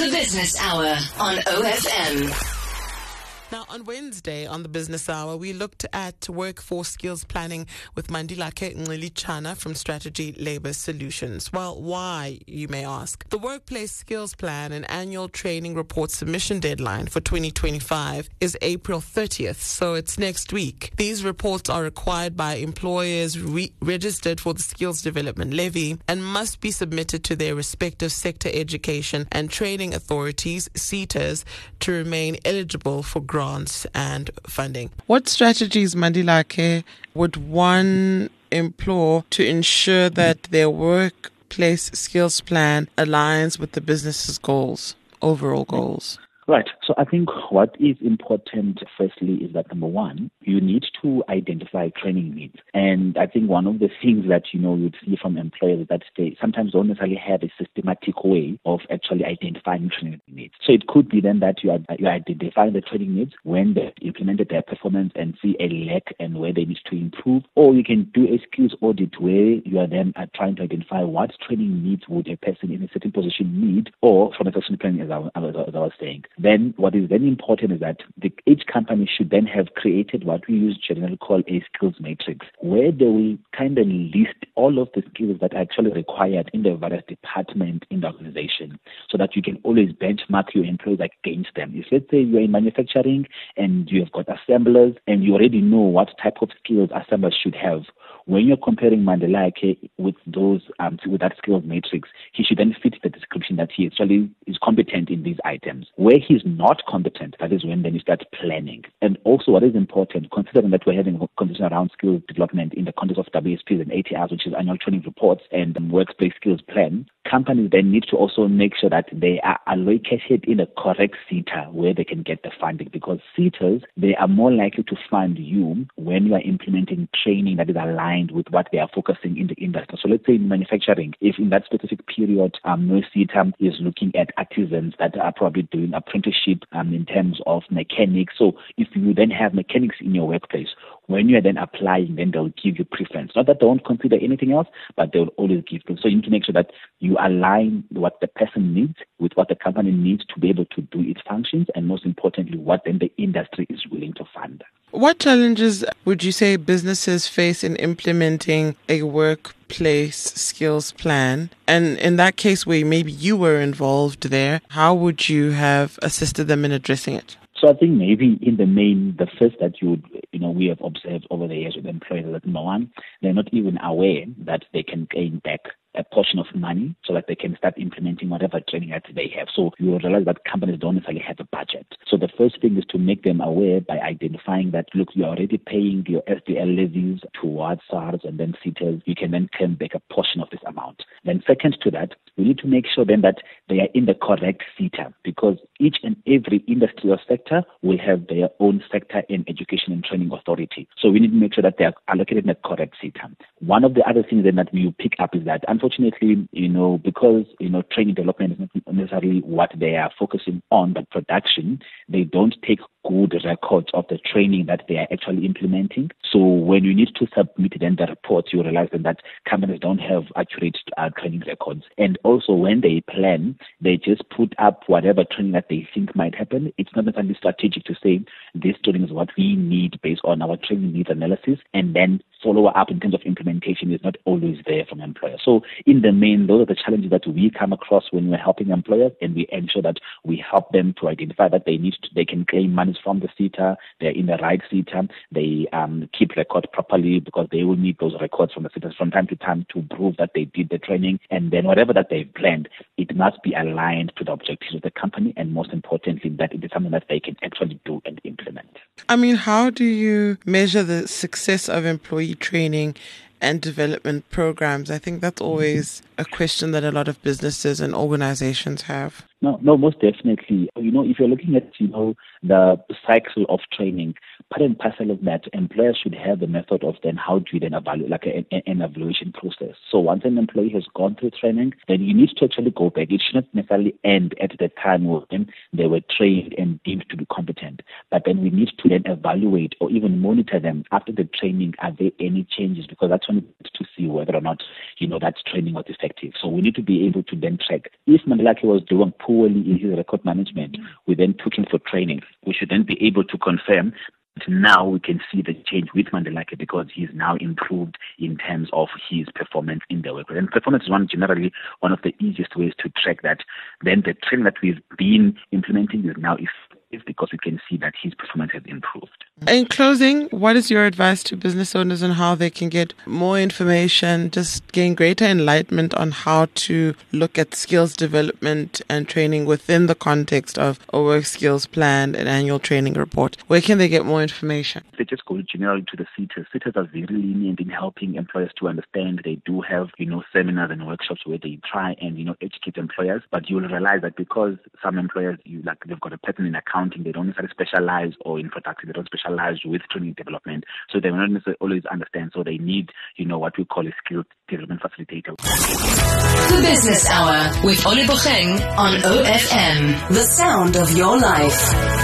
The Business Hour on OFM. Now, on Wednesday on the Business Hour, we looked at workforce skills planning with Mandilake Ncilichana from Strategy Labour Solutions. Well, why, you may ask? The Workplace Skills Plan and Annual Training Report submission deadline for 2025 is April 30th, so it's next week. These reports are required by employers registered for the Skills Development Levy and must be submitted to their respective sector education and training authorities, SETAs, to remain eligible for grants and funding. What strategies, Mandilake, would one employ to ensure that their workplace skills plan aligns with the business's goals, overall goals? Right. So I think what is important, firstly, is that number one, you need to identify training needs. And I think one of the things that, you'd see from employers is that they sometimes don't necessarily have a systematic way of actually identifying training needs. So it could be then that you identify the training needs when they implemented their performance and see a lack and where they need to improve. Or you can do a skills audit where you are then trying to identify what training needs would a person in a certain position need, or from a succession planning, as I was saying. Then what is very important is that each company should then have created what we generally call a skills matrix, where they will kind of list all of the skills that are actually required in the various departments in the organization, so that you can always benchmark your employees against them. If, let's say, you're in manufacturing and you have got assemblers and you already know what type of skills assemblers should have, when you're comparing Mandilake with those with that skills matrix, he should then fit the description that he actually is competent in these items. Where he's not competent, that is when then you start planning. And also what is important, considering that we're having a conversation around skills development in the context of WSPs and ATRs, which is annual training reports and workplace skills plan, companies then need to also make sure that they are allocated in a correct SETA where they can get the funding, because SETAs, they are more likely to fund you when you are implementing training that is aligned with what they are focusing in the industry. So let's say in manufacturing, if in that specific period, no SETA is looking at artisans that are probably doing apprenticeship in terms of mechanics. So if you then have mechanics in your workplace, when you are then applying, then they'll give you preference. Not that they won't consider anything else, but they'll always give preference. So you need to make sure that you align what the person needs with what the company needs to be able to do its functions, and most importantly, what then the industry is willing to fund. What challenges would you say businesses face in implementing a workplace skills plan? And in that case where maybe you were involved there, how would you have assisted them in addressing it? So I think maybe in the main, the first that we have observed over the years with employers that number one, they're not even aware that they can gain back a portion of money so that they can start implementing whatever training that they have. So you will realize that companies don't necessarily have a budget. So the first thing is to make them aware by identifying that, look, you're already paying your SDL levies towards SARS and then CETAs. You can then claim back a portion of this amount. Then second to that, we need to make sure then that they are in the correct SETA, because each and every industry or sector will have their own sector in education and training authority. So we need to make sure that they are allocated in the correct SETA. One of the other things then that we pick up is that, unfortunately, because, training development is not necessarily what they are focusing on, but production, they don't take good records of the training that they are actually implementing. So when you need to submit then the report, you realize that companies don't have accurate training records. And also when they plan, they just put up whatever training that they think might happen. It's not necessarily strategic to say this training is what we need based on our training needs analysis, and then follow up in terms of implementation is not always there from employers. So in the main, those are the challenges that we come across when we're helping employers, and we ensure that we help them to identify that they can claim monies from the SETA, they're in the right SETA, they keep record properly, because they will need those records from the SETA from time to time to prove that they did the training, and then whatever that they've planned, it must be aligned to the objectives of the company, and most importantly, that it is something that they can actually do and implement. I mean, how do you measure the success of employee training and development programs? I think that's always a question that a lot of businesses and organizations have. No, most definitely. If you're looking at, the cycle of training, part and parcel of that, employers should have the method of then how do you then evaluate, like an evaluation process. So once an employee has gone through training, then you need to actually go back. It should not necessarily end at the time when they were trained and deemed to be competent. But then we need to then evaluate or even monitor them after the training. Are there any changes? Because that's when we need to see whether or not, that training was effective. So we need to be able to then track. If Mandilake was doing poor poorly in his record management. We then took him for training. We should then be able to confirm. Now we can see the change with Mandilake because he's now improved in terms of his performance in the workplace. And performance is generally one of the easiest ways to track that. Then the training that we've been implementing is now effective because we can see that his performance has improved. In closing, what is your advice to business owners on how they can get more information, just gain greater enlightenment on how to look at skills development and training within the context of a work skills plan and annual training report? Where can they get more information? They just go generally to the CETAs. CETAs are very lenient in helping employers to understand. They do have, seminars and workshops where they try and, educate employers. But you will realize that because some employers, they've got a pattern in accounting, they don't necessarily specialize, or in production, they don't specialize with training development. So they will not necessarily always understand. So they need, what we call a skill development facilitator. The Business Hour with Oli Bocheng on OFM. The sound of your life.